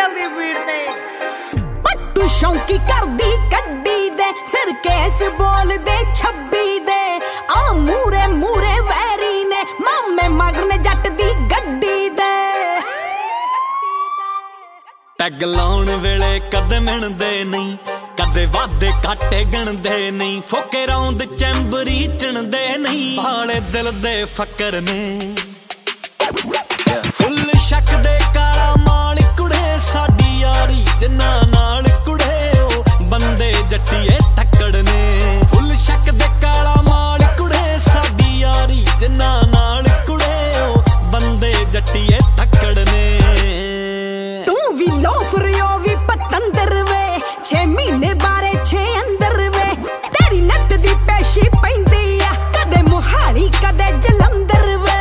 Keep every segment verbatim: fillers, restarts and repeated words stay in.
ढोल दी बीट ते पट्टू शौकी कर दी कड्डी दे सिर केस बोल दे छब्बी दे आ मूरे मूरे वैरी ने मामे मगन जट दी गड्डी दे टैग लाउण वेले कदे मिणदे नहीं कदे वादे काटे गणदे नहीं फोके रौंद चैंबरी चणदे नहीं भाले दिल दे फकर ने फुल शक दे काला माल कुड़े साडी यारी जिन्ना नाल कुड़े ओ बंदे जट्टीए टक्कड़ ने फुल शक दे काला माल कुड़े साडी यारी जिन्ना नाल कुड़े ओ बंदे जट्टीए टक्कड़ ने तू भी लोफरियो भी पतंदर वे छे महीने बारे छे अंदर वे तेरी नट दी पैशी पैंदी आ कदे मुहाली कदे जलंधर वे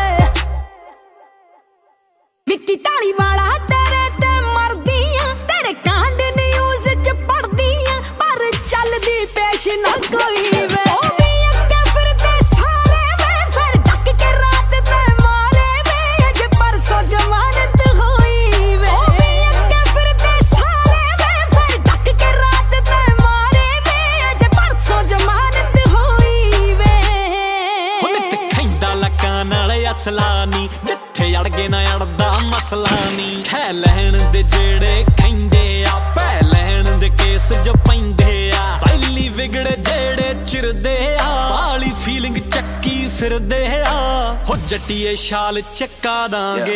विक्की ताली वाला तेरे ते मरदी आ तेरे कांड न्यूज़ च पढ़दी आ पर चलदी पेश ना कोई वे ओ भी अक्के फिरदे सारे वे फिर डक के रात ते मारे वे अज परसों जमानत होई वे ओ भी अक्के फिरदे सारे वे फिर डक के रात ते मारे वे अज परसों जमानत होई वे हुण ते खैंदा लकां नाल असला नी जिथे अड़ गए ना अड़दा मसला नी खै लैण दे जेड़े खैंदे आ पै लैण दे केस जो पैंदे आ पहली विगड़े जेड़े चिरदे आ बाली फीलिंग चक्की फिरदे आ हो जट्टीए शाल चक्का दांगे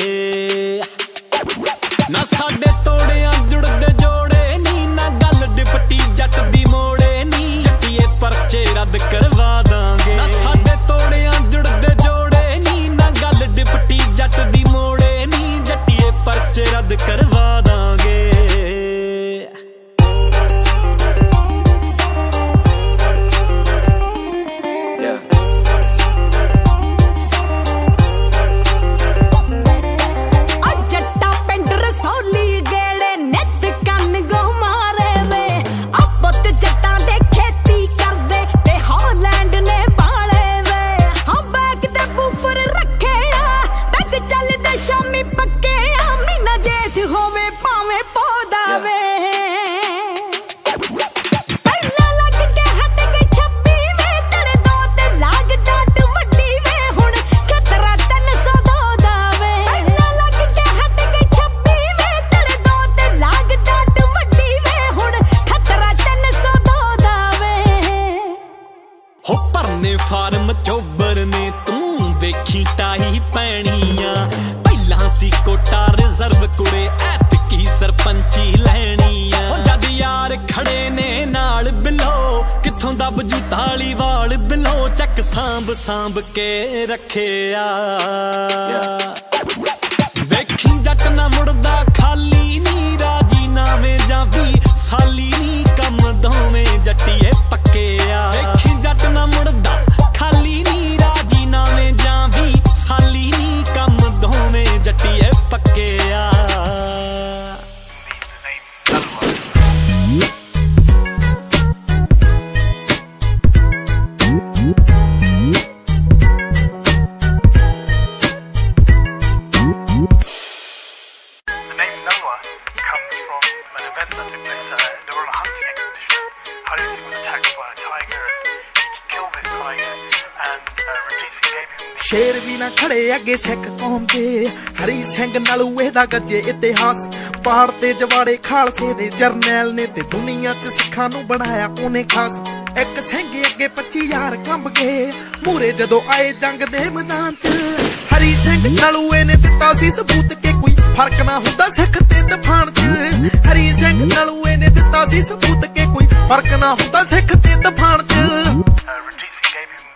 ना साडे तोड़ियां जुड़दे जोड़े नी ना गल डिपटी जट दी मोड़े नी जट्टीए परचे रद्द करवा दांगे ना साडे तोड़ियां जुड़दे जोड़े नी ना गल डिपटी जट दी मोड़े नी जट्टीए परचे रद्द करवा दांगे फार्म चोबर ने तू वेखी टाही पैणियां पहला सी कोटा रिजर्व कुड़े ऐतकी सरपंची लैणियां जद यार खड़े ने नाल बिलो किथों दा बजू ताली वाल बिलो चक सांभ सांभ के रखे आ वेखी जट ना मुड़दा खाली नी राजी नावे जावी साली नी कम दोवें जट्टीए पक्के आ वेखी जट ना मुड़दा खाली नी राजी नावे जावी साली नी कम दोवें जट्टीए पक्के आ शेर भी ना खड़े अगे सिख कौम दे हरी सिंह नालू एदा गजे इतिहास पाड़ते जवाड़े खालसे दे जरनैल ने ते दुनिया च सिखां नू बनाया उन्हें खास एक सिंह अगे पच्ची यार कंब गए मूरे जदों आए जंग दे मैदान च हरी सिंह नालू ने दिता सी सबूत के कोई फर्क ना हुंदा सिख ते तूफान च हरी सिंह नालू ने दिता सी सबूत के कोई फर्क ना हुंदा सिख ते तूफान च